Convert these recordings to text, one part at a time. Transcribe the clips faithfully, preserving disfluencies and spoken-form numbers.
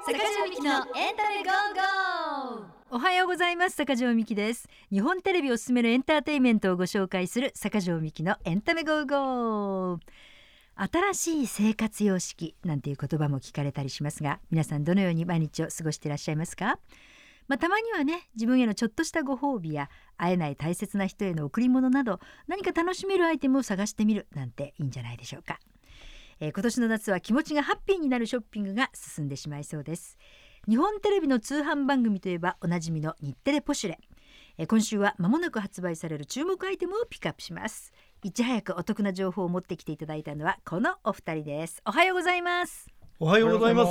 坂上美希のエンタメゴーゴー。 おはようございます。坂上美希です。日本テレビおすすめのエンターテインメントをご紹介する坂上美希のエンタメゴーゴー。新しい生活様式なんていう言葉も聞かれたりしますが、皆さんどのように毎日を過ごしていらっしゃいますか？まあ、たまにはね、自分へのちょっとしたご褒美や会えない大切な人への贈り物など、何か楽しめるアイテムを探してみるなんていいんじゃないでしょうか。えー、今年の夏は気持ちがハッピーになるショッピングが進んでしまいそうです。日本テレビの通販番組といえばおなじみの日テレポシュレ。えー、今週は間もなく発売される注目アイテムをピックアップします。いち早くお得な情報を持ってきていただいたのはこのお二人です。おはようございます。 おはようございます。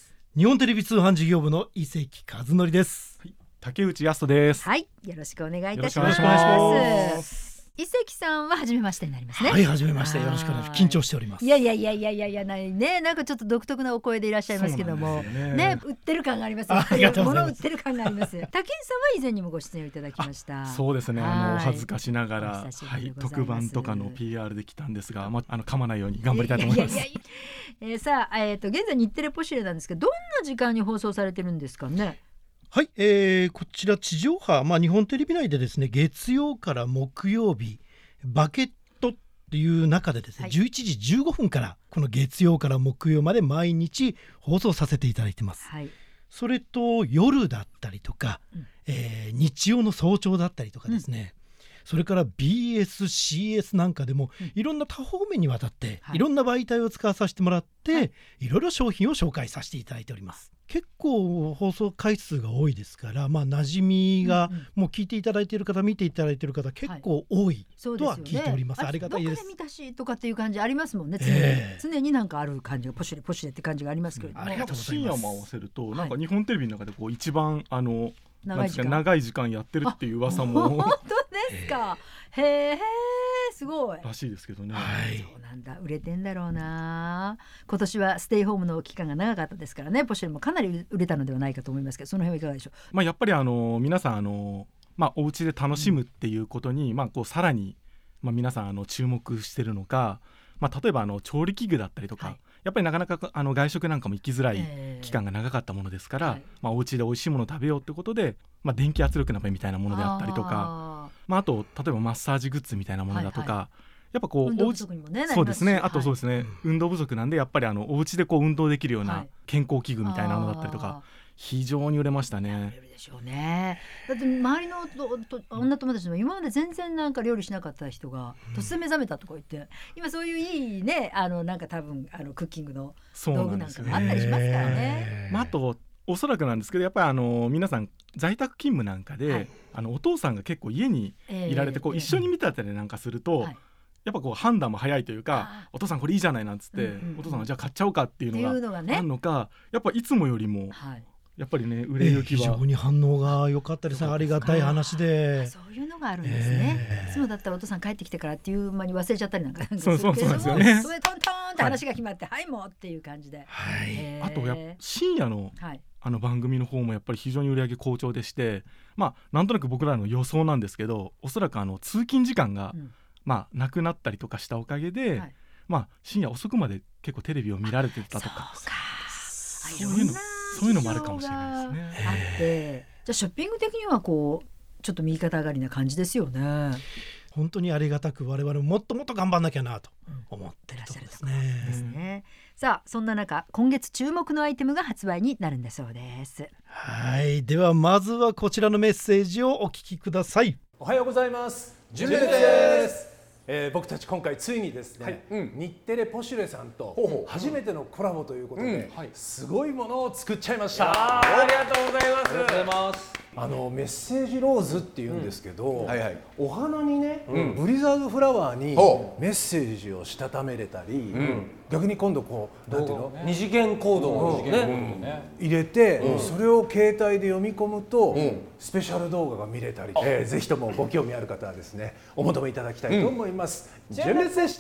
日本テレビ通販事業部の伊関和則です。 はい、竹内康人です。 はい、よろしくお願いいたします。 よろしくお願いします。 伊関さんは初めましてになりますね。 はい、初めまして。よろしくお願いします。緊張しております。 いやいやいやいやいやいやないね、なんかちょっと独特なお声でいらっしゃいますけどもね, ね、売ってる感があります。 ありがとうございます。 物売ってる感があります。竹内さんは以前にもご出演をいただきました。 そうですね、あの恥ずかしながら、 はい、 特番とかの ピーアール で来たんですが、まあ、あの噛まないように頑張りたいと思います。 いやいやいや、えー、さあ、えーと、現在日テレポシュレなんですけど、どんな時間に放送されてるんですかね。 はい、えー、こちら地上波、まあ、日本テレビ内でですね、月曜から木曜日バケットっていう中でですね、はい、じゅういちじじゅうごふんからこの月曜から木曜まで毎日放送させていただいてます。はい、それと夜だったりとか、うん、えー、日曜の早朝だったりとかですね、うん、それから ビーエス、シーエス なんかでもいろんな多方面にわたっていろんな媒体を使わさせてもらって、はい、いろいろ商品を紹介させていただいております。結構放送回数が多いですから、まあ、馴染みが、うんうん、もう聞いていただいている方見ていただいている方結構多いとは聞いております。はい、 そうですよね。ありがたいです。 どこで見たしとかっていう感じありますもんね。常に、えー、常になんかある感じがポシュレポシュレって感じがありますけれども、 うん、ありがとうございます。 深夜も合わせるとなんか日本テレビの中でこう一番あの長い時間、 長い時間やってるっていう噂も本当ですか。へえ、すごいらしいですけどね。 はい、 そうなんだ、売れてんだろうな。今年はステイホームの期間が長かったですからね、ポシュレもかなり売れたのではないかと思いますけど、その辺はいかがでしょう。 まあ、やっぱりあの皆さんあの、まあ、お家で楽しむっていうことに、うん、まあ、こうさらに、まあ、皆さんあの注目してるのか、まあ、例えばあの調理器具だったりとか、はい、やっぱりなかなかあの外食なんかも行きづらい期間が長かったものですから、えーはい、まあ、お家で美味しいものを食べようってことで、まあ、電気圧力鍋みたいなものであったりとか、あ、まあ、あと例えばマッサージグッズみたいなものだとか、はいはい、やっぱこう運動不足にもね、 そうですね、あとそうですね、 はい、 運動不足なんでやっぱりあのお家でこう運動できるような健康器具みたいなのだったりとか、はい、非常に売れましたね。 売れるでしょうね。だって周りのとと女友達も今まで全然なんか料理しなかった人が突然目覚めたとか言って、うん、今そういういいね、あのなんか多分あのクッキングの道具なんかもあったりしますからね。 まあ、あとおそらくなんですけど、やっぱりあの皆さん在宅勤務なんかで、はい、あのお父さんが結構家にいられてこう、えー、一緒に見たりなんかすると、はい、やっぱこう判断も早いというか、お父さんこれいいじゃないなんつって、うんうんうん、お父さんがじゃあ買っちゃおうかっていうのがあるのか、やっぱいつもよりも、はい、やっぱりね売れ行きは、 えー、非常に反応が良かったですね。ありがたい話で。 そういうのがあるんですね。えー、いつもだったらお父さん帰ってきてからっていう間に忘れちゃったりなんかするけども、 そうそうそうですよね。 それトントンって話が決まって、はい、はい、もうっていう感じで、 はい、 えー、 あとや深夜の、はい、あの番組の方もやっぱり非常に売り上げ好調でして、まあ、なんとなく僕らの予想なんですけど、おそらくあの通勤時間が、うん、まあ、なくなったりとかしたおかげで、はい、まあ、深夜遅くまで結構テレビを見られてたとか、 そうか、 そういうのそういうのもあるかもしれないですね。 あって、じゃあショッピング的にはこうちょっと右肩上がりな感じですよね。 本当にありがたく、我々ももっともっと頑張んなきゃなと思ってるところですね。 うん、ですね。さあ、そんな中今月注目のアイテムが発売になるんだそうです。 はい、ではまずはこちらのメッセージをお聞きください。 おはようございます。純烈です。えー、僕たち今回ついにですね、はい、うん、日テレポシュレさんと初めてのコラボということで、うん、はい、すごいものを作っちゃいました。 ありがとうございます。ありがとうございます。 あのメッセージローズっていうんですけど、うん、はいはい、お花にね、うん、ブリザードフラワーにメッセージをしたためれたり、うん、逆に今度こうなんていうの、 二次元コードを、ね、 うん、入れて、うん、それを携帯で読み込むと、うん、スペシャル動画が見れたり、えー、ぜひともご興味ある方はですね、お求めいただきたいと思います。うん、純烈でした。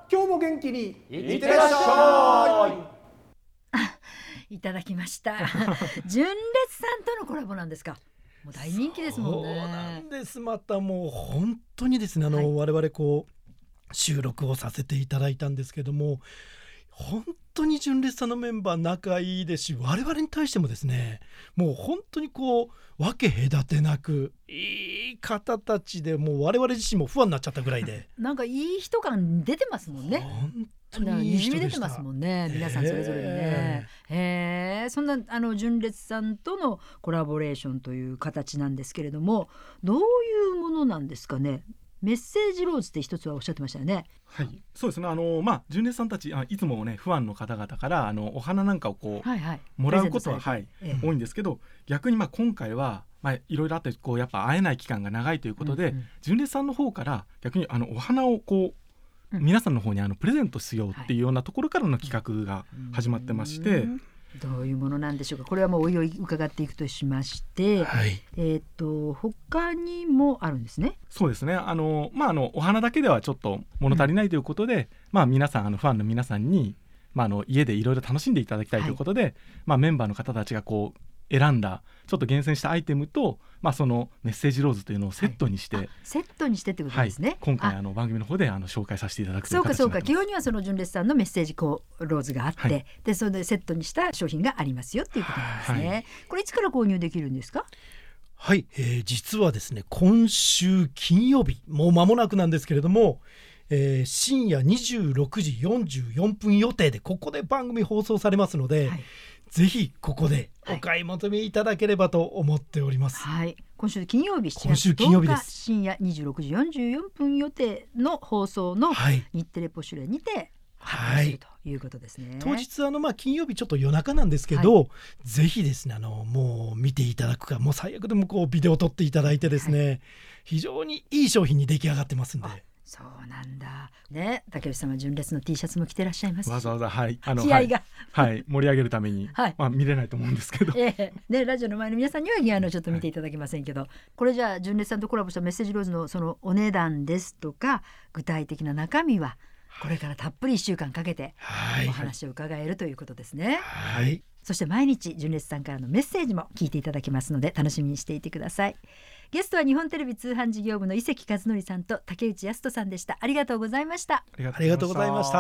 今日も元気にいってらっしゃい。 いただきました純烈さんとのコラボなんですか。もう大人気ですもんね。 そうなんです。またもう本当にですね、あの、はい、我々こう収録をさせていただいたんですけども、本当に純烈さんのメンバー仲いいですし、我々に対してもですね、もう本当にこう分け隔てなくいい方たちで、もう我々自身も不安になっちゃったぐらいでなんかいい人感出てますもんね。 本当ににいいじみ出人でした。 てますもんね、皆さんそれぞれにね。へえ、そんなあの純烈さんとのコラボレーションという形なんですけれども、どういうものなんですかね。メッセージローズって一つはおっしゃってましたよね。 はい、そうですね。あのまあ純烈さんたちあいつもねファンの方々からあのお花なんかをこう、 はいはい、 もらうことは、 プレはいゼントされて、ええ多いんですけど、逆にまあ今回はまあいろいろあってこうやっぱ会えない期間が長いということで、 うんうん純烈さんの方から逆にあのお花をこう、 うん皆さんの方にあのプレゼントしようっていうようなところからの企画が始まってまして、 うんどういうものなんでしょうか。これはもうおいおい伺っていくとしまして、 はいえー、と他にもあるんですね。 そうですね。あのまああのお花だけではちょっと物足りないということで、うん、まあ皆さんあのファンの皆さんに、まあ、あの家でいろいろ楽しんでいただきたいということで、はい、まあ、メンバーの方たちがこう選んだちょっと厳選したアイテムと、まあ、そのメッセージローズというのをセットにして、はい、 セットにしてってことですね、 はい、今回あの番組の方であの紹介させていただくといそうう形になってます。 かそうか、基本にはその純烈さんのメッセージこうローズがあって、はい、でそれでセットにした商品がありますよっていうことなんですね、はい、これいつから購入できるんですか。 はい、えー、実はですね、今週金曜日もう間もなくなんですけれども、えー、深夜にじゅうろくじよんじゅうよんぷん予定でここで番組放送されますので、はい、ぜひここでお買い求めいただければと思っております、 はい、今週金曜日しちがつ今週金曜日とおかです深夜にじゅうろくじよんじゅうよんぷん予定の放送の日テレポシュレにて発表するということですね、はい、 当日あのまあ金曜日ちょっと夜中なんですけど、はい、ぜひですねあのもう見ていただくか、もう最悪でもこうビデオ撮っていただいてですね、はい、非常にいい商品に出来上がってますんで。 そうなんだね。竹内さんは純烈の T シャツも着てらっしゃいますし、 わざわざ、はい、あの気合が、 はいはい、盛り上げるために、はいまあ、見れないと思うんですけど、 えーね、ラジオの前の皆さんにはあのちょっと見ていただけませんけど、はい、これじゃあ純烈さんとコラボしたメッセージローズのそのお値段ですとか具体的な中身はこれからたっぷりいっしゅうかんかけてお話を伺えるということですね、 はい、 そして毎日純烈さんからのメッセージも聞いていただけますので楽しみにしていてください。ゲストは日本テレビ通販事業部の伊関和則さんと竹内康人さんでした。ありがとうございました。 ありがとうございました。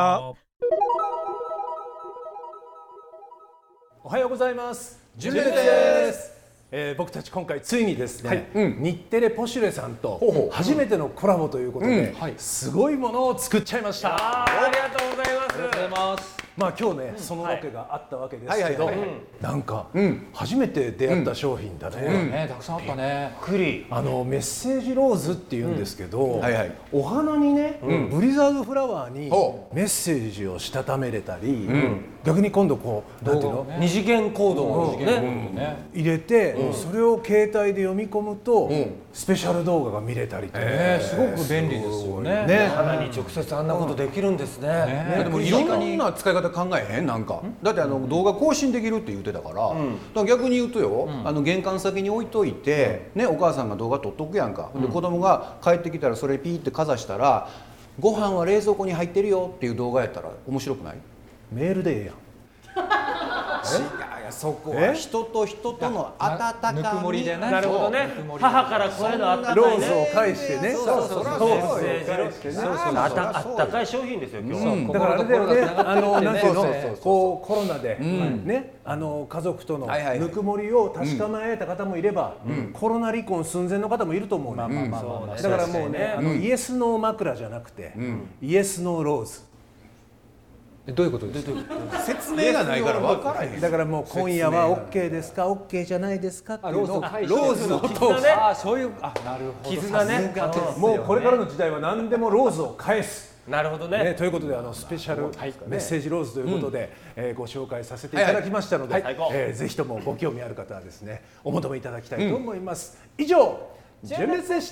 おはようございます。純烈です。えー、僕たち今回ついにですね、はいうん、日テレポシュレさんと初めてのコラボということで、うんはい、すごいものを作っちゃいました。 あ, ありがとうございます。ありがとうございます。 まあ今日ね、うん、そのわけがあったわけですけど、なんか、うん、初めて出会った商品だね、 うんね、たくさんあったね。 びっくり。あのメッセージローズっていうんですけど、うんはいはい、お花にね、うん、ブリザードフラワーにメッセージをしたためれたり、うん、逆に今度こうなんていうの、 ね、二次元コードを、ねうんね、 入れて、うん、それを携帯で読み込むと、うん、スペシャル動画が見れたりとか、 えー、すごく便利ですよね。ね、花に直接あんなことできるんですね。 ねねでもいろんな使い方考えへんなんか。だってあの動画更新できるって言ってたから、うん、だから逆に言うとよ、うん、あの玄関先に置いといて、ね、お母さんが動画撮っとくやんか、うん、で子供が帰ってきたらそれピーってかざしたらご飯は冷蔵庫に入ってるよっていう動画やったら面白くない？ メールでええやん。 いやそこは人と人との温かみ、 ぬくもりでね。なるほどね。母から声のあったかいローズを返してね。 そうそうそう。 あったかい商品ですよ今日。 だからあれだよね。あのなんていうの、こうコロナでね、あの家族とのぬくもりを確かめた方もいれば、コロナ離婚寸前の方もいると思うね。だからもうね、あのイエスノー枕じゃなくて、イエスノーローズ。 どういうことですか？ 説明がないから分からへん。 だからもう今夜は OK ですか OK じゃないですかっていうのをローズを通して、あそういうあなるほど絆ね。 もうこれからの時代は何でもローズを返す。 なるほどね。 ねということであのスペシャルメッセージローズということで、うんえー、ご紹介させていただきましたので、はいはいえー、ぜひともご興味ある方はですねお求めいただきたいと思います。うん、以上純烈でした。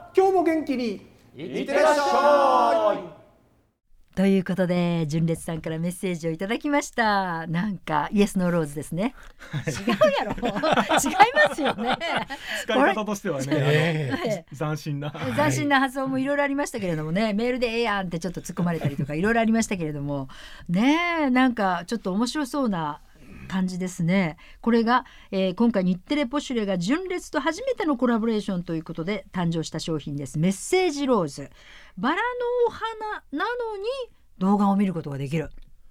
今日も元気にいってらっしゃい。 ということで純烈さんからメッセージをいただきました。なんかイエスノーローズですね。違うやろ違いますよね。 使い方としてはね斬新な斬新な発想もいろいろありましたけれどもね、メールでええやんってちょっと突っ込まれたりとかいろいろありましたけれどもねえ、なんかちょっと面白そうな感じですね。これが、えー、今回日テレポシュレが純烈と初めてのコラボレーションということで誕生した商品です。メッセージローズ、バラのお花なのに動画を見ることができる。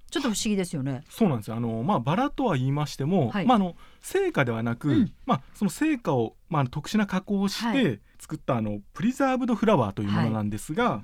ちょっと不思議ですよね。 そうなんですよ。あの、まあ、バラとは言いましても、 はい、 まあ、あの生花ではなく、 うんまあ、その生花を、まあ、特殊な加工をして作ったあのプリザーブドフラワーというものなんですが、はい、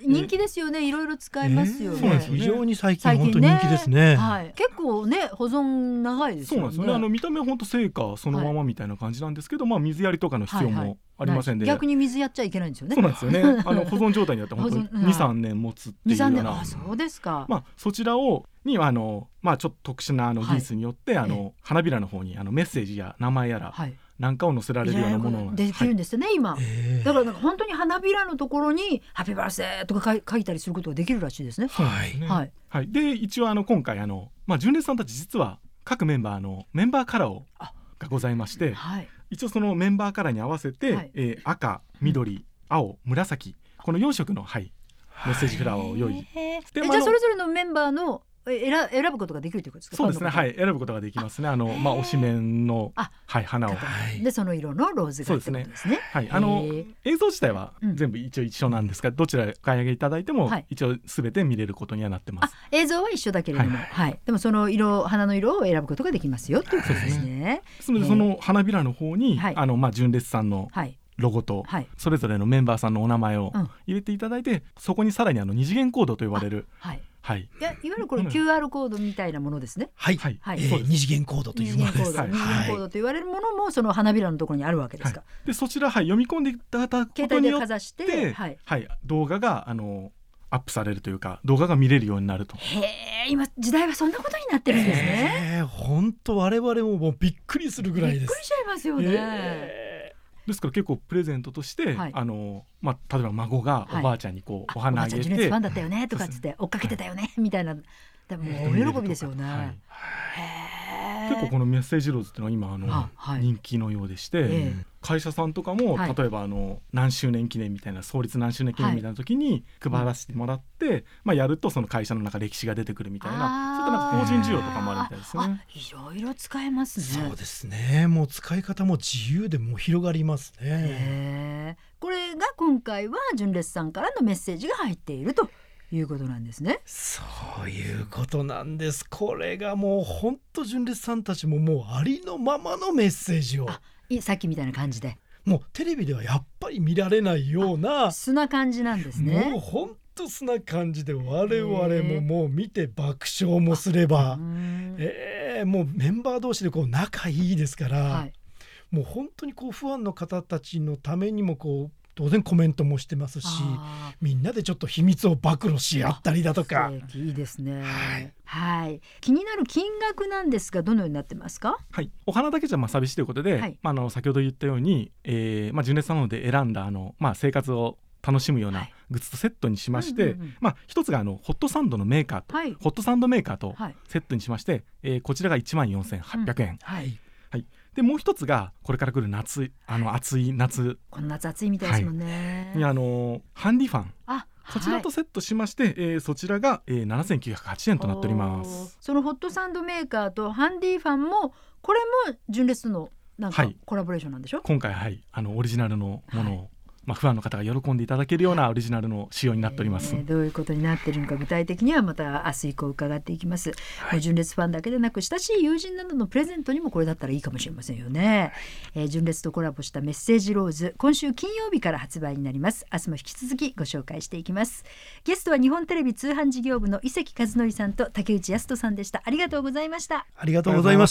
人気ですよね。いろいろ使えますよね。 えー、そうなんですよ。非常に最近本当に人気ですね。 はい、結構ね保存長いですよね。 そうなんですよね。あの見た目は本当生花そのままみたいな感じなんですけど、はい、まあ、水やりとかの必要もありませんで、 はいはい、逆に水やっちゃいけないんですよね。 そうなんですよね。あの保存状態によって本当に にさんねん持つっていうような。 あ、そうですか。 まあ、そちらをにあの、まあ、ちょっと特殊なあの技術によって、はい、あの花びらの方にあのメッセージや名前やら、はい、なんかを載せられるようなものができるんですよね、はい、今、 えー、 だからなんか本当に花びらのところにハッピーバースデーとか書いたりすることができるらしいですね。 はいはいはい、で一応あの今回あの、まあ、純烈さんたち実は各メンバーのメンバーカラーをがございまして、はい、一応そのメンバーカラーに合わせて、はい、えー、赤、緑、青、紫このよん色の、はい、メッセージフラワーを用意、 えじゃあそれぞれのメンバーの選, 選ぶことができるということですか。 そうですね、はい、選ぶことができますね。あの、まあ、推しメンの、はい、花を、 でその色のローズがってことですね。 はい、あの映像自体は全部一応一緒なんですが、うん、どちらお買い上げいただいても、はい、一応すべて見れることにはなってます。 あ、映像は一緒だけれども、はいはい、でもその色花の色を選ぶことができますよということですね。 ですのでその花びらの方に、はい、あのまあ、純烈さんの、はいロゴとそれぞれのメンバーさんのお名前を入れていただいて、うん、そこにさらにあの二次元コードと呼ばれる、 はいはい、いやいわゆるこれ キューアール コードみたいなものですね。 はい、はいはい、えー、二次元コードというものです。 二次元コードと言われるものもその花びらのところにあるわけですか。 はい、でそちら、はい、読み込んでいただくことによって、 携帯でかざして、 はいはい、動画があのアップされるというか動画が見れるようになると。 へえ、今時代はそんなことになってるんですね。 本当我々ももうびっくりするぐらいです。 びっくりしちゃいますよね。 えーですから結構プレゼントとして、はい、あのまあ、例えば孫がおばあちゃんにこう、はい、お花あげて、おばあちゃん純烈ファンだったよねとかっつって追っかけてたよね、はい、みたいな、でも大喜びですよね。はい、へ結構このメッセージローズっていうのは今あの、はい、人気のようでして、えー、会社さんとかも、はい、例えばあの何周年記念みたいな創立何周年記念みたいな時に配らせてもらって、はい、まあ、やるとその会社の中歴史が出てくるみたいな、そういったなんか法人需要とかもあるみたいですね。 いろいろ使えますね。 そうですね、もう使い方も自由でもう広がりますね。 へー、これが今回は純烈さんからのメッセージが入っているということなんですね。 そういうことなんです。これがもう本当純烈さんたちももうありのままのメッセージを、 あ、さっきみたいな感じでもうテレビではやっぱり見られないような素な感じなんですね。 もう本当素な感じで我々ももう見て爆笑もすれば、えー、もうメンバー同士でこう仲いいですから、はい、もう本当にこうファンの方たちのためにもこう当然コメントもしてますし、みんなでちょっと秘密を暴露し合ったりだとか。 いいですね。はい、はい、気になる金額なんですがどのようになってますか。 はい、お花だけじゃまあ寂しいということで、はい、まあ、あの先ほど言ったように、えーまあ、純烈さんので選んだあの、まあ、生活を楽しむようなグッズとセットにしまして、はい、うんうんうん、まあ、一つがあのホットサンドのメーカーと、はい、ホットサンドメーカーとセットにしまして、はい、えー、こちらがいちまんよんせんはっぴゃくえん、うん、はいはい、でもう一つがこれから来る夏、あの暑い夏、 この夏暑いみたいですもんね。 はい、あのハンディファン、 あ、 こちらとセットしまして、はい、えー、そちらが、えー、ななせんきゅうひゃくはちじゅうえんとなっております。 そのホットサンドメーカーとハンディファンもこれも純烈のなんかコラボレーションなんでしょ。はい、 今回、はい、あのオリジナルのものを、はい、まあ、ファンの方が喜んでいただけるようなオリジナルの仕様になっております。 えー、どういうことになっているのか具体的にはまた明日以降伺っていきます。はい、純烈ファンだけでなく親しい友人などのプレゼントにもこれだったらいいかもしれませんよね。えー、純烈とコラボしたメッセージローズ、今週金曜日から発売になります。明日も引き続きご紹介していきます。ゲストは日本テレビ通販事業部の伊関和則さんと竹内康人さんでした。ありがとうございました。 ありがとうございました。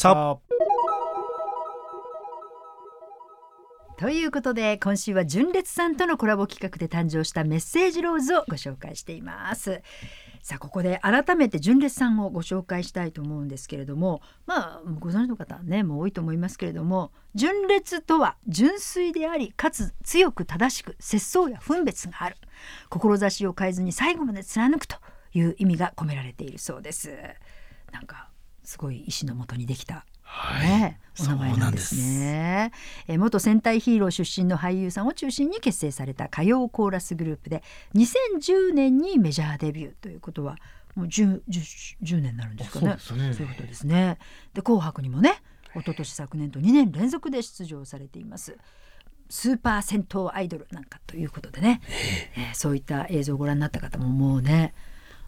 ということで今週は純烈さんとのコラボ企画で誕生したメッセージローズをご紹介しています。さあここで改めて純烈さんをご紹介したいと思うんですけれども、まあご存知の方はねもう多いと思いますけれども、純烈とは純粋でありかつ強く正しく節操や分別がある、志を変えずに最後まで貫くという意味が込められているそうです。なんかすごい意志のもとにできた、 はい、 ね、お名前なんですね。え元戦隊ヒーロー出身の俳優さんを中心に結成された歌謡コーラスグループでにせんじゅうねんにメジャーデビューということはもう 10, 10, 10年になるんですかね。 そうですね。 そういうことですね。で紅白にもね一昨年昨年とにねん連続で出場されています。スーパー銭湯アイドルなんかということでね、えー、そういった映像をご覧になった方ももうね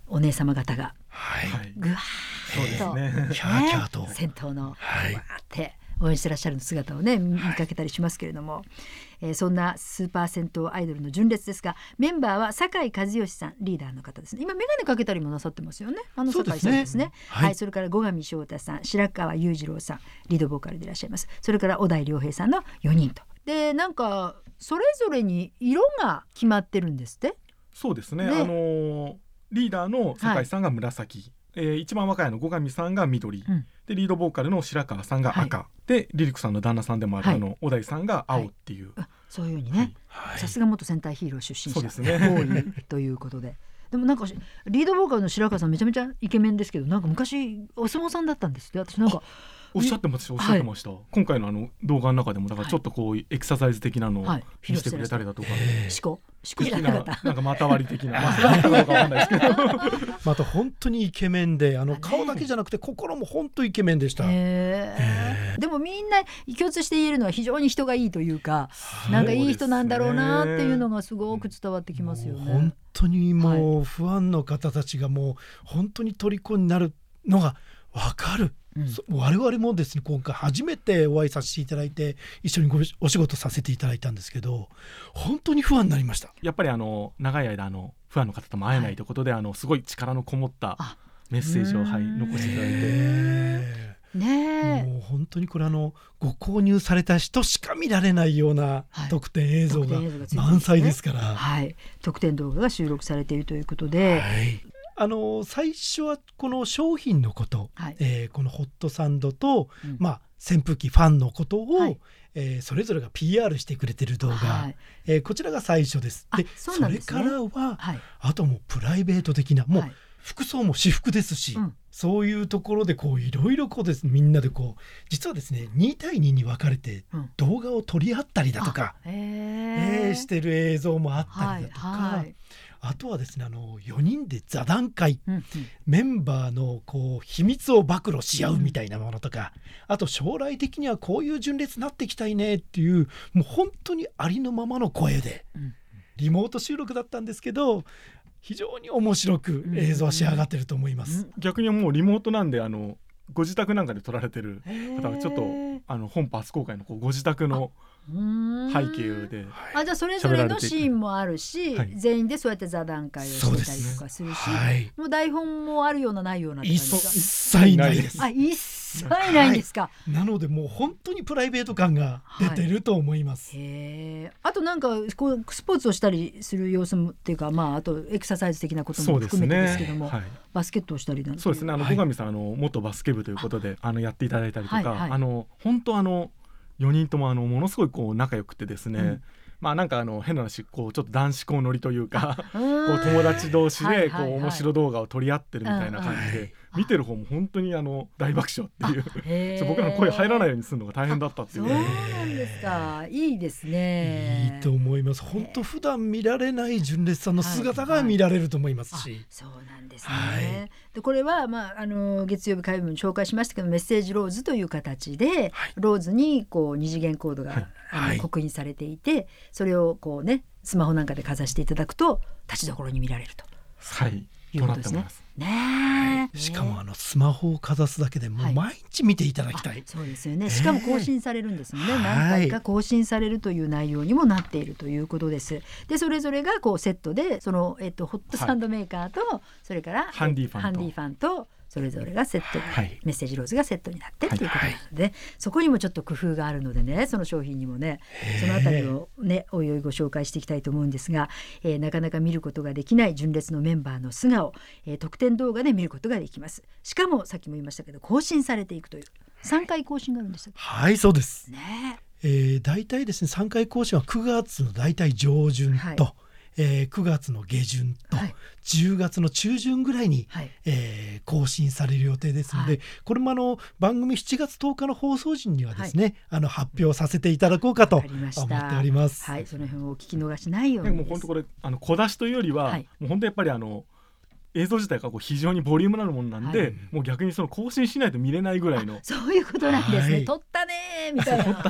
お姉様方がはいぐわそうですーっと、 ねキャーキャーと先頭のはいわーって応援してらっしゃる姿をね見かけたりしますけれども、えーそんなスーパー銭湯アイドルの純烈ですが、メンバーは酒井和義さんリーダーの方ですね。今メガネかけたりもなさってますよね。あの酒井さんですね。 そうですねはい、 はいそれから後上翔太さん、白川裕次郎さん、リードボーカルでいらっしゃいます。それから小田井良平さんのよにんと。でなんかそれぞれに色が決まってるんですって。 そうですね、 ねあのーリーダーの酒井さんが紫、えー一番若いの後上さんが緑、 うんでリードボーカルの白川さんが赤、 はでリリックさんの旦那さんでもある、 はいあの小田井さんが青っていう、 あそういうふうにね、 はいさすが元戦隊ヒーロー出身者そうですね多いということで。でもなんかリードボーカルの白川さんめちゃめちゃイケメンですけど、なんか昔お相撲さんだったんですって。私なんかおっしゃってましたおっしゃってました、今回のあの動画の中でもだからちょっとこうエクササイズ的なのをはい見せてくれたりだとか、 しこしこじゃ的ななかったなんか股割り的な、まあ、それはどうかわかんないですけどまた本当にイケメンで、あの顔だけじゃなくて心も本当イケメンでした。 へーでもみんな共通して言えるのは非常に人がいいというか、なんかいい人なんだろうなっていうのがすごく伝わってきますよもう本ね。 当にもうファンの方たちがもう本当に虜になるのが分かる、 うんそ我々もですね今回初めてお会いさせていただいて一緒にごお仕事させていただいたんですけど、本当に不安になりました。 やっぱりあの長い間あのファンの方とも会えないということで、あのすごい力のこもったあメッセージを、はい、残していただいて、 えねえもう本当にこれあのご購入された人しか見られないようなはい特典映像が特典映像がついてるんですね満載ですから、 はい、特典動画が収録されているということで、 はい、あの最初はこの商品のこと、 はいえーこのホットサンドと、 うんまあ、扇風機ファンのことを、 はいえーそれぞれが ピーアール してくれてる動画、 はいえーこちらが最初です。 あでそうなんですねそれからは、 はいあともうプライベート的なもう、 はい服装も私服ですし、 うんそういうところでこういろいろこうですみんなでこう実はですねに対にに分かれてうん動画を撮り合ったりだとか、 へーえーしてる映像もあったりだとか、 はいはいあとはですねあのよにんで座談会、 うんうんメンバーのこう秘密を暴露し合うみたいなものとか、あと将来的にはこういう順列になっていきたいねっていうもう本当にありのままの声で、 うんリモート収録だったんですけど非常に面白く映像は仕上がってると思います。 逆にもうリモートなんであのご自宅なんかで撮られてる方はちょっとへーあの本初公開のこうご自宅のうーん背景であじゃあそれぞれのシーンもあるし、 はい全員でそうやって座談会をしてたりとかするし、 はい、 もう台本もあるようなないようなって感一じです切ないです。 か。あ一切ないんですか。 なのでもう本当にプライベート感が出てると思います。 へえ。あとなんかこうスポーツをしたりする様子もっていうか、まああとエクササイズ的なことも含めてですけども、 はい、 バスケットをしたりなんていそうですねあのはい後上さんあの元バスケ部ということであのやっていただいたりとか、 はいはいあの本当あのよにんともあのものすごいこう仲良くてですね、 うんまあなんかあの変な話こうちょっと男子校乗りというかここう友達同士でこはいはいはいう面白動画を撮り合ってるみたいな感じうんで見てる方も本当にあの大爆笑っていうへーそう僕らの声入らないようにするのが大変だったっていそううなんですか。いいですね。 いいと思います。本当普段見られない純烈さんの姿が見られると思いますし、 あそうなんですね。 はいでこれは、まあ、あの月曜日火曜日も紹介しましたけどメッセージローズという形で、ローズにこう二次元コードが、 はいあのはい刻印されていてそれをこうねスマホなんかでかざしていただくと立ちどころに見られるとはいいうことですねとなっております。。 ねえしかもあのスマホをかざすだけでもはいう毎日見ていただきたい。 あそうですよね。しかも更新されるんですよね。 はい何回か更新されるという内容にもなっているということです。でそれぞれがこうセットでその、えっと、ホットサンドメーカーと、それからハンディファンとハンディファンとそれぞれがセットに、 はいメッセージローズがセットになってっていうことなはいので、そこにもちょっと工夫があるのでね、その商品にもねそのあたりをねおいおいご紹介していきたいと思うんですが、えーなかなか見ることができない純烈のメンバーの素顔、えー特典動画で見ることができます。しかもさっきも言いましたけど更新されていくというさんかい更新があるんですよはい、そうです。 ね。 えー、大体ですねさんかい更新はくがつの大体上旬と、 はいえーくがつの下旬と、 はいじゅうがつの中旬ぐらいに、 はいえー更新される予定ですので、 はいこれもあの番組しちがつとおかの放送時にはですね、あの発表させていただこうかとわ思かりましたっております。 はい、その辺をお聞き逃しないようでにですも本当これあの小出しというよりは、 はいもう本当やっぱりあの映像自体がこう非常にボリュームのあるものなんで、 はいもう逆にその更新しないと見れないぐらいのそういうことなんですね、 はい撮ったねーみたいな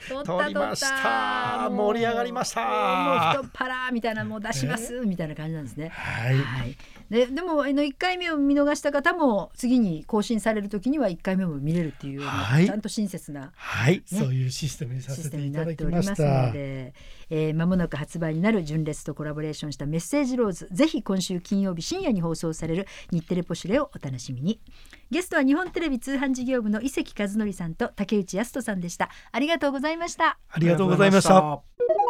取った取りました盛り上がりましたもう太っ腹みたいなもう出します、えー、みたいな感じなんですね。 はい、 はい、で, でもあのいっかいめを見逃した方も次に更新される時にはいっかいめも見れるっていうような、はい、ちゃんと親切な、 はいね、 そういうシステムにさせていただきました。 システムになっておりますので、えー、間もなく発売になる純烈とコラボレーションしたメッセージローズ、ぜひ今週金曜日深夜に放送される日テレポシュレをお楽しみに。ゲストは日本テレビ通販事業部の伊関和則さんと竹内康人さんでした。ありがとうございました。 ありがとうございました。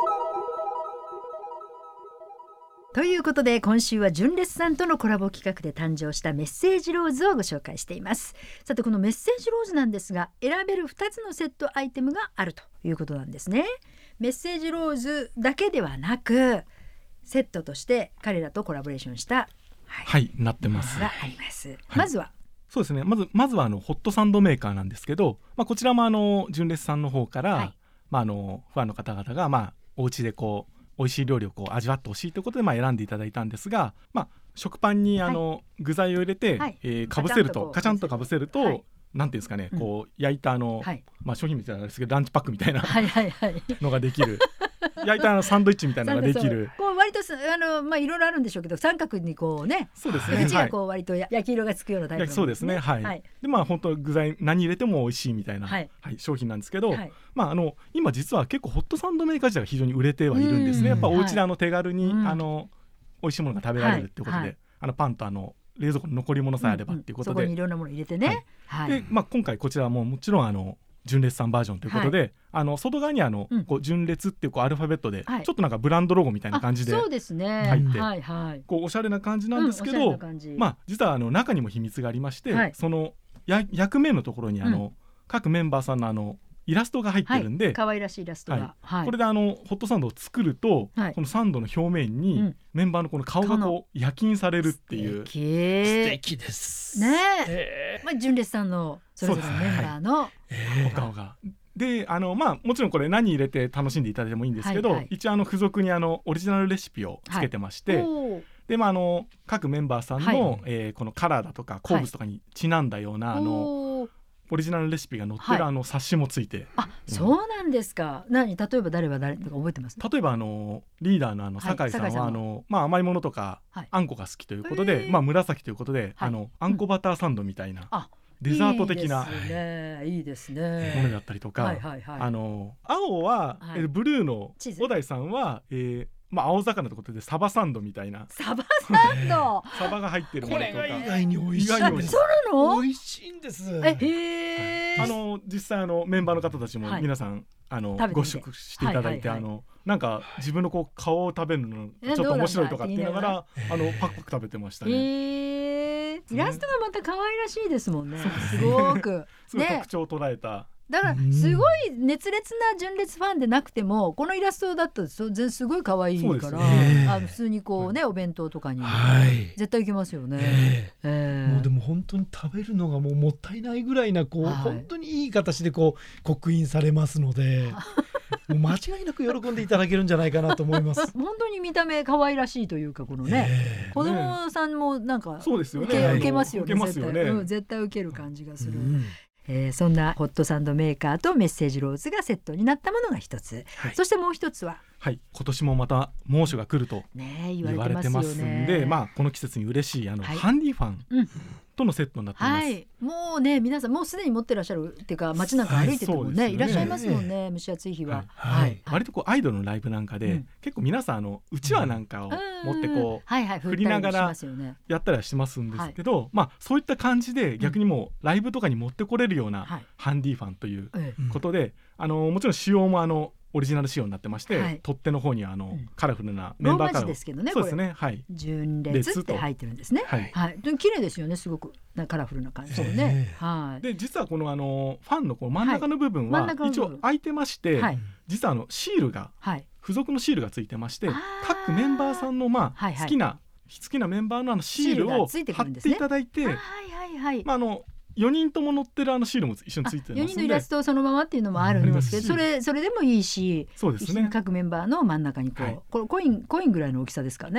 ということで今週は純烈さんとのコラボ企画で誕生したメッセージローズをご紹介しています。さてこのメッセージローズなんですが、選べるふたつのセットアイテムがあるということなんですね。メッセージローズだけではなくセットとして彼らとコラボレーションした、 はい、はい、なってますがあります、はい、まずはそうですね、まずまずはあのホットサンドメーカーなんですけど、まあ、こちらもあの純烈さんの方から、はい、まあ、あのファンの方々がまあお家でこう美味しい料理をこう味わってほしいということでまあ選んでいただいたんですが、まあ、食パンにあの、はい、具材を入れて、はい、えー、かぶせるとカチャンとかぶせると、はい、なんていうんですかね、うん、こう焼いたあの、はい、まあ、商品みたいなんですけどランチパックみたいなのができる焼いたあのサンドイッチみたいなのができるこう割とあの、まあ、いろいろあるんでしょうけど三角にこうね、 そうですね、 縁がこう割と焼き色がつくようなタイプの、ね、 そうですね、はい、はい、でまあ本当具材何入れても美味しいみたいな、はいはい、商品なんですけど、はい、まあ、あの今実は結構ホットサンドメーカー自体が非常に売れてはいるんですね。やっぱお家であの手軽に、はい、あの美味しいものが食べられるってことで、はいはい、あのパンとあの冷蔵庫の残り物さえあればっていうことで、 うんうん、そこにいろんなもの入れてね、 はいはい、でまあ、今回こちらはもうもちろんあの純烈さんバージョンということで、はい、あの外側にあの、うん、こう純烈っていうこうアルファベットで、はい、ちょっとなんかブランドロゴみたいな感じで入って、 そうですね、はいはい、 こうおしゃれな感じなんですけど、うん、まあ、実はあの中にも秘密がありまして、はい、そのや役目のところにあの、うん、各メンバーさんのあのイラストが入ってるんで、 はい、可愛らしいイラストが、はいはい、 これであのホットサンドを作ると、はい、このサンドの表面に、うん、メンバーのこの顔がこう夜勤されるっていう、 素敵ですね、えーまあ、純烈さんのそれぞれのメンバーの、はい、 お顔がで、あの、まあ、もちろんこれ何入れて楽しんでいただいてもいいんですけど、はいはい、一応あの付属にあのオリジナルレシピをつけてまして、はい、で、まあ、あの各メンバーさんの、はい、えー、このカラーだとか好物とかにちなんだような、はい、あのオリジナルレシピが載ってるあの冊子もついて、はい、 あ、うん、そうなんですか。何、例えば誰は誰とか覚えてます？ 例えばあのリーダーのあの酒井さんは、はい、あの、まあ、甘いものとか、はい、あんこが好きということで、まあ、紫ということで、はい、あのあんこバターサンドみたいな、うん、あ、デザート的ないいですね、 ものだったりとか、はいはいはい、あの青は、はい、ブルーの小田井さんは、えーまあ、青魚ということでサバサンドみたいな、 サバサンドサバが入ってるものとか、 これが意外に美味しい。 そうなの？ 美味しいんです。 えへー、 あの実際あのメンバーの方たちも皆さん、はい、あのご試食していただいて、はいはいはい、あのなんか自分のこう顔を食べるのちょっと面白いとかって言いながらあのパクパク食べてましたね。 へー、イラストがまた可愛らしいですもんね。すごくすごい特徴を捉えた、 だからすごい熱烈な純烈ファンでなくてもこのイラストだとすごい可愛いから、ね、あの普通にこうね、はい、お弁当とかに絶対いけますよね、えーえー、 もうでも本当に食べるのがもうもったいないぐらいなこう、はい、本当にいい形でこう刻印されますのでもう間違いなく喜んでいただけるんじゃないかなと思います本当に見た目可愛らしいというかこのね、えー、子供さんもなんかそうですよね、 受け、受けますよね、 絶対、 うん、絶対受ける感じがする、うん、えー、そんなホットサンドメーカーとメッセージローズがセットになったものが一つ、はい、そしてもう一つは、 はい、今年もまた猛暑が来ると言われてますんで、まあ、この季節に嬉しいあの、はい、ハンディファン、うん、とのセットになっています、はい、 もうね皆さんもうすでに持ってらっしゃるっていうか街なんか歩いてても ね,、はい、ねいらっしゃいますもんね、蒸し暑い日は、 はいはい、割とこうアイドルのライブなんかで、うん、結構皆さんあのうちわなんかを持ってこう、はいはい、振りながらやったりはしますんですけど、はい、まあ、そういった感じで逆にもうライブとかに持ってこれるようなハンディファンということで、あのもちろん仕様もあのオリジナル仕様になってまして、はい、取っ手の方にはあの、うん、カラフルなメンバーカラー、 ローマ字ですけどね、 そうですね、はい、 純烈って入ってるんですね、はいはい、綺麗ですよね、すごくカラフルな感じでね、はい、 で実はこのあのファンのこう真ん中の部分は一応開いてまして、はい、実はあのシールが、はい、付属のシールがついてまして、各メンバーさんのまあ、はいはい、好きな好きなメンバーのあのシールを貼っていただいて、はいはいはい、まああのよにんとも載ってるあのシールも一緒についてますので、よにんのイラストそのままっていうのもあるんですけど、それそれでもいいし、 そうですね、 各メンバーの真ん中にこう、はい、これコインコインぐらいの大きさですかね。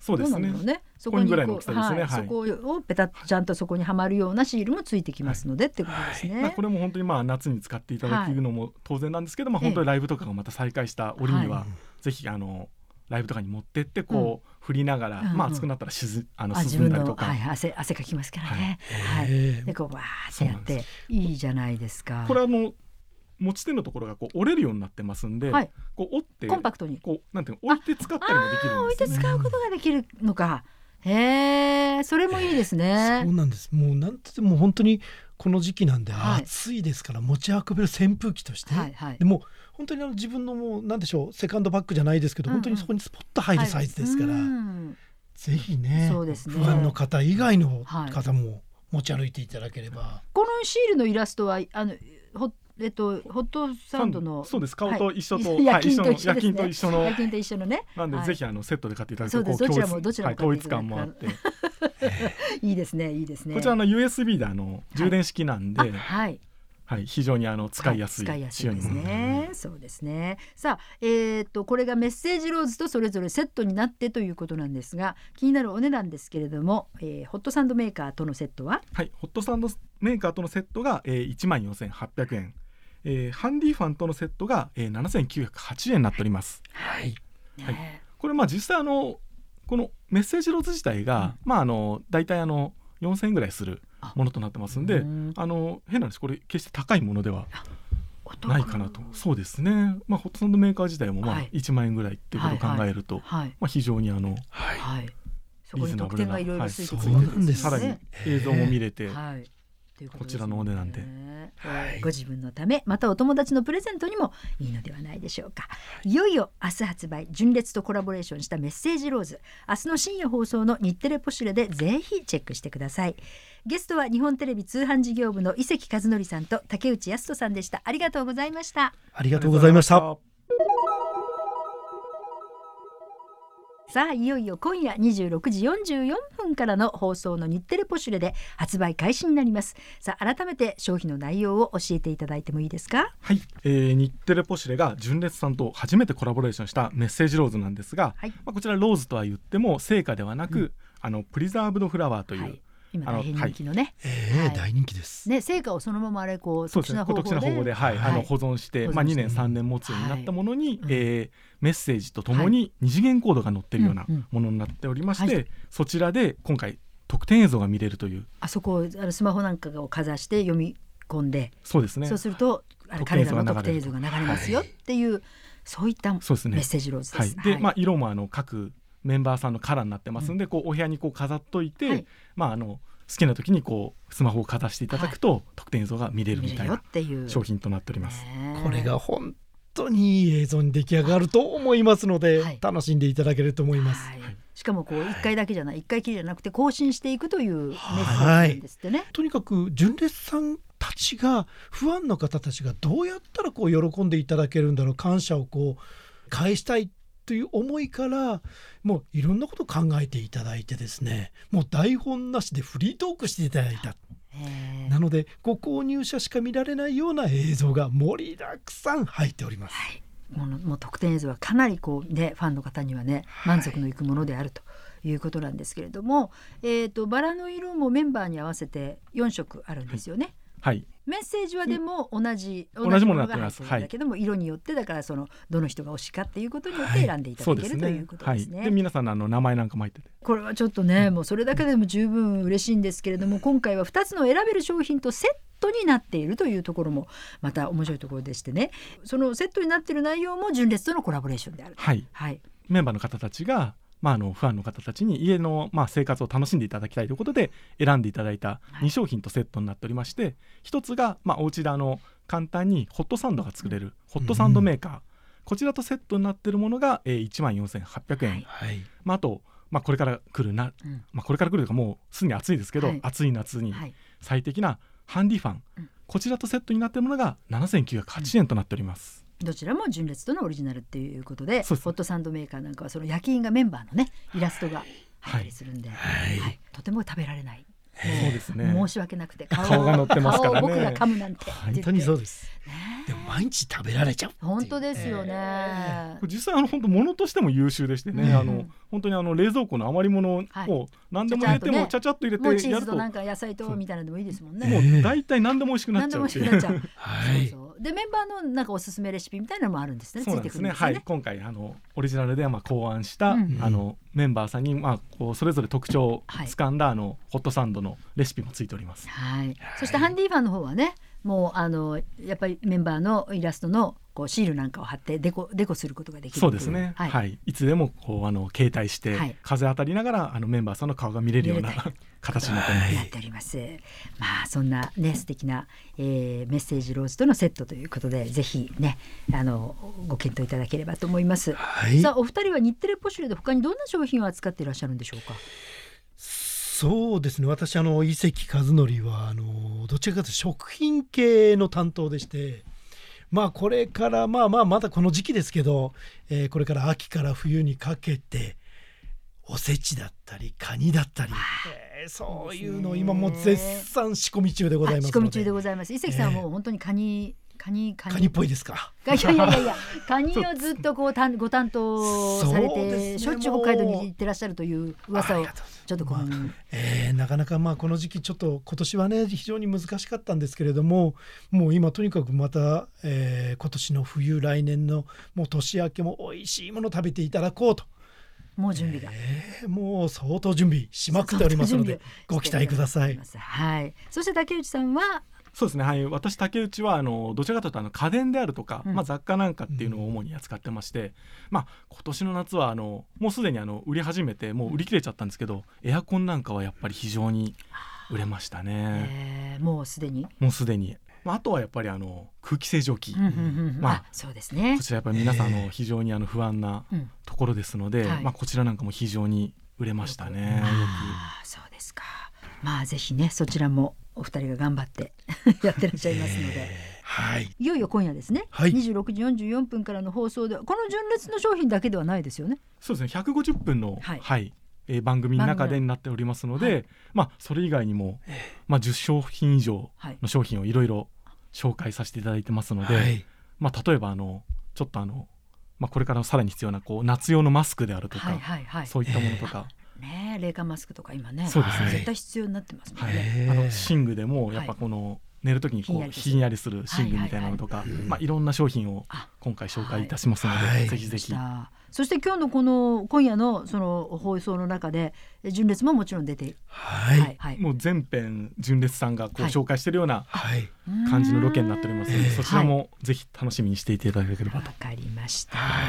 そうですねどうなんだろうね。そコインぐらいの大きさですね、 はいはいそこをペタッとちゃんとそこにはまるようなシールもついてきますので、ってことですね。 まあこれも本当にまあ夏に使っていただくのも当然なんですけど、まあ本当にライブとかがまた再開した折には、 はぜひあのライブとかに持ってってこう、振りながら、 うんうんまあ暑くなったらしずあのあ自分の、 涼んだりとか、 はい、汗汗かきますからね。はいへえでこうわーってやっていいじゃないですか。 これあの持ち手のところがこう折れるようになってますんで、 はいこう折ってコンパクトにこうなんていうの置いて使ったりもできあーるんですね。 置いて使うことができるのか。へえ、それもいいですそうね。 なんです。もうなんてもう本当にこの時期なんではい暑いですから持ち運べる扇風機として、 はいはいでも本当にあの自分のもうなんでしょうセカンドバッグじゃないですけど、 うんうん本当にそこにスポッと入るサイズですから、 うんぜひねそうですねファンの方以外のはい方も持ち歩いていただければ、 このシールのイラストはあのほえっとホットサンドのそうです顔と一緒と、 はい夜勤とはい一緒ですね。 夜勤と一緒の夜勤と一緒のね。 なんで、 はいぜひあのセットで買っていただくとそうですこうどちらもどちらもはい、統一感もあって、 いいですねいいですね。 こちらの ユーエスビー であの充電式なんで、 あはいはい。 非常にあの使いやすい使いやす仕様にいですね。そうですね。さあ、えー、とこれがメッセージローズとそれぞれセットになってということなんですが、気になるお値段ですけれども、えーホットサンドメーカーとのセットははい、ホットサンドメーカーとのセットが、えー、いちまんよんせんはっぴゃくえん、えー、ハンディファンとのセットが、えー、ななせんきゅうひゃくはちえんになっております。 はいはいこれまあ実際あのこのメッセージローズ自体が、まああのだいたいあのよんせんえんぐらいするものとなってますんで、 うんあの変な話これ決して高いものではお得ないかなと。そうですね、まあ、ホットサンドメーカー自体もまあはいいちまんえんぐらいっていうことを考えると、 はいまあ、非常にあのはいはい。そこに特典がいろいろついてくそうるなんですさらに映像も見れて、 はい。ということですねこちらのお値段でえーご自分のためまたお友達のプレゼントにもいいのではないでしょうか。いよいよ明日発売純烈とコラボレーションしたメッセージローズ、明日の深夜放送の日テレポシュレでぜひチェックしてください。ゲストは日本テレビ通販事業部の伊関和則さんと竹内康人さんでした。ありがとうございました。 ありがとうございました。 さあいよいよ今夜にじゅうろくじよんじゅうよんぷんからの放送の日テレポシュレで発売開始になります。さあ改めて商品の内容を教えていただいてもいいですか。 はい、えー、日テレポシュレが純烈さんと初めてコラボレーションしたメッセージローズなんですが、 はいまあ、こちらローズとは言っても聖火ではなく、うん、あのプリザーブドフラワーという、 はい、今大変人気のね、 えーはい大人気です。 ね、成果をそのままあれこうそうですね、特殊な方法で、はいはいあの保存して、 保存してまあ、にねんさんねん持つようになったものに、 はいえーメッセージとともに二次元コードが載っているようなうんうんものになっておりまして、 はいそちらで今回特典映像が見れるという。 あそこをあのスマホなんかをかざして読み込んで、 そうですね、 そうするとあの特典彼ら映像が流れるの特典映像が流れますよっていう、そういったそうですねメッセージローズです。 はいでまあ、色もあの各メンバーさんのカラーになってますんで、こうお部屋にこう飾っといて、 はいまあ、あの好きな時にこうスマホをかざしていただくと、特典映像が見れるみたいよなっていう商品となっております。 ねこれが本当にいい映像に出来上がると思いますので、 はい楽しんでいただけると思います。 はいしかもこう一回だけじゃない、一回きりじゃなくて更新していくというメッセージはいなんですってね。 とにかく純烈さんたちがファンの方たちがどうやったらこう喜んでいただけるんだろう、感謝をこう返したいという思いからもういろんなことを考えていただいてですね、もう台本なしでフリートークしていただいた。 へーなのでご購入者しか見られないような映像が盛りだくさん入っております。 はい、ものもう特典映像はかなりこう、ね、ファンの方にはね満足のいくものであるということなんですけれども、えー、とバラの色もメンバーに合わせてよんしょくあるんですよね。 はいメッセージはでも同じ、 同じものになってます同じものが入ってるんだけども、色によってだからそのどの人が推しかっていうことによって選んでいただける、ということですね。 はい、で皆さんのあの名前なんかも入ってて、 これはちょっとね、もうそれだけでも十分嬉しいんですけれども、今回はふたつの選べる商品とセットになっているというところもまた面白いところでしてね、そのセットになっている内容も純烈とのコラボレーションである。 はいはい、 メンバーの方たちが、まあ、あのファンの方たちに家の、まあ、生活を楽しんでいただきたいということで選んでいただいたに商品とセットになっておりまして、ひとつが、まあ、お家であの簡単にホットサンドが作れるホットサンドメーカー、こちらとセットになっているものが、えー、いちまんよんせんはっぴゃくえん、 はいはいまあ、あと、まあ、これから来るな、 うんまあ、これから来るというかもうすでに暑いですけど、 はい暑い夏にはい、 最適なハンディファン、 うんこちらとセットになっているものがななせんきゅうひゃくはちえんとなっております。 どちらも純烈とのオリジナルっていうことで、 そうですホットサンドメーカーなんかはその焼き印がメンバーのねイラストが入ったりするんで、 はいはいとても食べられない、 そうですね、 申し訳なくて顔顔が乗ってますからね顔を僕が噛むなんて、 本当にそうです。 ねでも毎日食べられちゃうっていう。 本当ですよね、 え実際あの本当物としても優秀でしてね、 うんあの本当にあの冷蔵庫の余り物をはい何でも入れてもちゃちゃっとねちゃちゃっと入れもうチーズとてやると、 なんか野菜とみたいなのでもいいですもんね、 えもう大体何でも美味しくなっ何でもちゃうっていう美味しくなっちゃうはいそうそうでメンバーのなんかおすすめレシピみたいなのもあるんですね。 そうなんですね。はい、今回あのオリジナルでまあ考案した、 うんあのメンバーさんにまあこうそれぞれ特徴を掴んだ、あのホットサンドのレシピもついております。 はい、そしてハンディファンの方はね、もうあのやっぱりメンバーのイラストのこうシールなんかを貼ってデコデコすることができる。 そうですね。 はい、 はい、いつでもこうあの携帯して、 はい、 風当たりながらあのメンバーさんの顔が見れるような形になっております。 なっております。まあそんなね素敵な、えー、メッセージローズとのセットということで、ぜひねあのご検討いただければと思います。 はい、 さあお二人は日テレポシュレで他にどんな商品を扱っていらっしゃるんでしょうか。 そうですね、私あの井関和則はあのどちらかというと食品系の担当でして、まあこれからまあまあまだこの時期ですけど、えー、これから秋から冬にかけておせちだったりカニだったり、えー、そういうのを今もう絶賛仕込み中でございますので。 仕込み中でございます。井関さんはもう本当にカニ、えー、カニカニカニっぽいですか。 いやいやいやいやカニをずっとこうたご担当されて、ね、しょっちゅう北海道に行ってらっしゃるという噂をちょっとこう、まあえー、なかなかまあこの時期ちょっと今年はね非常に難しかったんですけれども、もう今とにかくまた、えー、今年の冬来年のもう年明けも美味しいものを食べていただこうと、 もう準備が、 えー、もう相当準備しまくっておりますのでご期待ください。 はい、そして竹内さんは。 そうですね、はい、私竹内はあのどちらかというとあの家電であるとか、うんまあ、雑貨なんかっていうのを主に扱ってまして、うんまあ、今年の夏はあのもうすでにあの売り始めてもう売り切れちゃったんですけど、エアコンなんかはやっぱり非常に売れましたね。 えー、もうすでにもうすでに、まあ、あとはやっぱりあの空気清浄機、 うんうんうんまあ、あそうですね、 こちらやっぱり皆さんの非常にあの不安なところですので、うんはいまあ、こちらなんかも非常に売れましたね。 あそうですか。まあぜひねそちらもお二人が頑張ってやってらっしゃいますので、 はい、 いよいよ今夜ですね、はい、にじゅうろくじよんじゅうよんぷんからの放送でこの純烈の商品だけではないですよね。 そうですね、ひゃくごじゅっぷんの、はいはいえー、番組の中でになっておりますので、はいまあ、それ以外にも、まあ、じゅっしょうひん以上の商品をいろいろ紹介させていただいてますので、はいまあ、例えばあのちょっとあの、まあ、これからさらに必要なこう夏用のマスクであるとか、はいはいはい、そういったものとか、えーね、冷感マスクとか今ね、 そうですね、 絶対必要になってますもんね、 はい、あの寝具でもやっぱこの、はい寝るときにこうひんやりする寝具みたいなのとか、はいはいはいまあ、いろんな商品を今回紹介いたしますので、はい、ぜひぜひ。 そして今日のこの今夜のその放送の中で純烈ももちろん出て、 はいはいはい、 もう全編純烈さんがこう紹介しているような感じのロケになっておりますので、はい、そちらもぜひ楽しみにしていただければと。 わかりました、はい、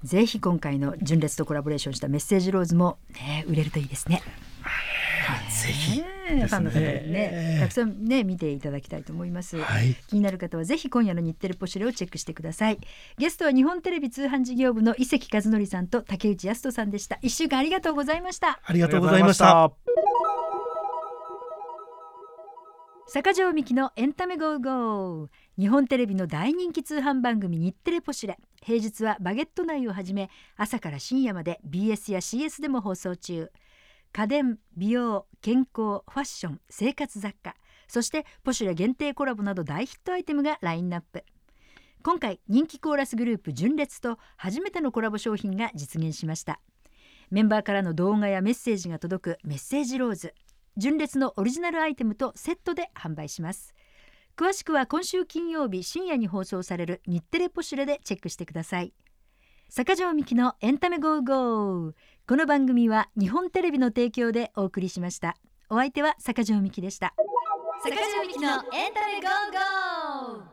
ぜひ今回の純烈とコラボレーションしたメッセージローズも、ね、売れるといいですね。 ぜひ、 ね、ファンの方にねたくさんね見ていただきたいと思います、はい、気になる方はぜひ今夜の日テレポシュレをチェックしてください。ゲストは日本テレビ通販事業部の井関和則さんと竹内康人さんでした。一週間ありがとうございました。 ありがとうございました。 坂上美希のエンタメゴーゴー。日本テレビの大人気通販番組日テレポシュレ、平日はバゲット内をはじめ朝から深夜まで ビーエス や シーエス でも放送中。家電、美容、健康、ファッション、生活雑貨、そしてポシュレ限定コラボなど大ヒットアイテムがラインナップ。今回人気コーラスグループ純烈と初めてのコラボ商品が実現しました。メンバーからの動画やメッセージが届くメッセージローズ、純烈のオリジナルアイテムとセットで販売します。詳しくは今週金曜日深夜に放送される日テレポシュレでチェックしてください。坂上美希のエンタメゴーゴー。この番組は日本テレビの提供でお送りしました。お相手は坂上美希でした。 坂上美希のエンタメゴーゴー。